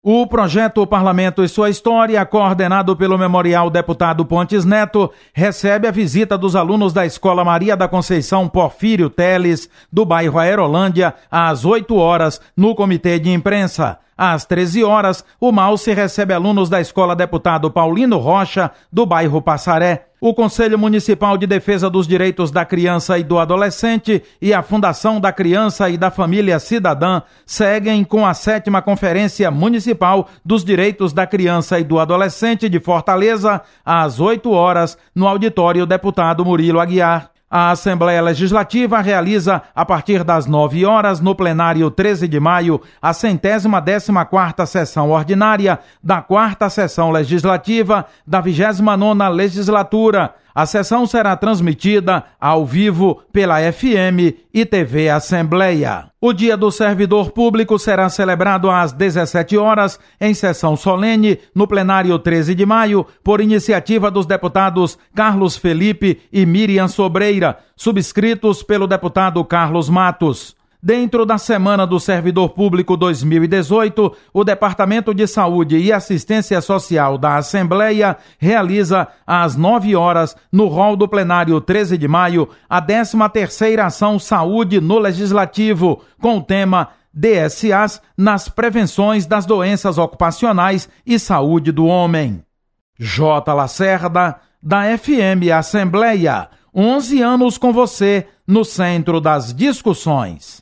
O projeto Parlamento e Sua História, coordenado pelo Memorial Deputado Pontes Neto, recebe a visita dos alunos da Escola Maria da Conceição Porfírio Teles, do bairro Aerolândia, às 8 horas, no Comitê de Imprensa. Às 13 horas, o MAUSE recebe alunos da Escola Deputado Paulino Rocha, do bairro Passaré. O Conselho Municipal de Defesa dos Direitos da Criança e do Adolescente e a Fundação da Criança e da Família Cidadã seguem com a 7ª Conferência Municipal dos Direitos da Criança e do Adolescente de Fortaleza, às 8 horas, no auditório Deputado Murilo Aguiar. A Assembleia Legislativa realiza, a partir das 9 horas, no plenário 13 de maio, a 114ª sessão ordinária da 4ª Sessão Legislativa da 29ª Legislatura. A sessão será transmitida ao vivo pela FM e TV Assembleia. O Dia do Servidor Público será celebrado às 17 horas, em sessão solene, no plenário 13 de maio, por iniciativa dos deputados Carlos Felipe e Miriam Sobreira, subscritos pelo deputado Carlos Matos. Dentro da Semana do Servidor Público 2018, o Departamento de Saúde e Assistência Social da Assembleia realiza, às 9 horas, no hall do plenário 13 de maio, a 13ª Ação Saúde no Legislativo, com o tema DSAs nas prevenções das doenças ocupacionais e saúde do homem. J. Lacerda, da FM Assembleia, 11 anos com você, no centro das discussões.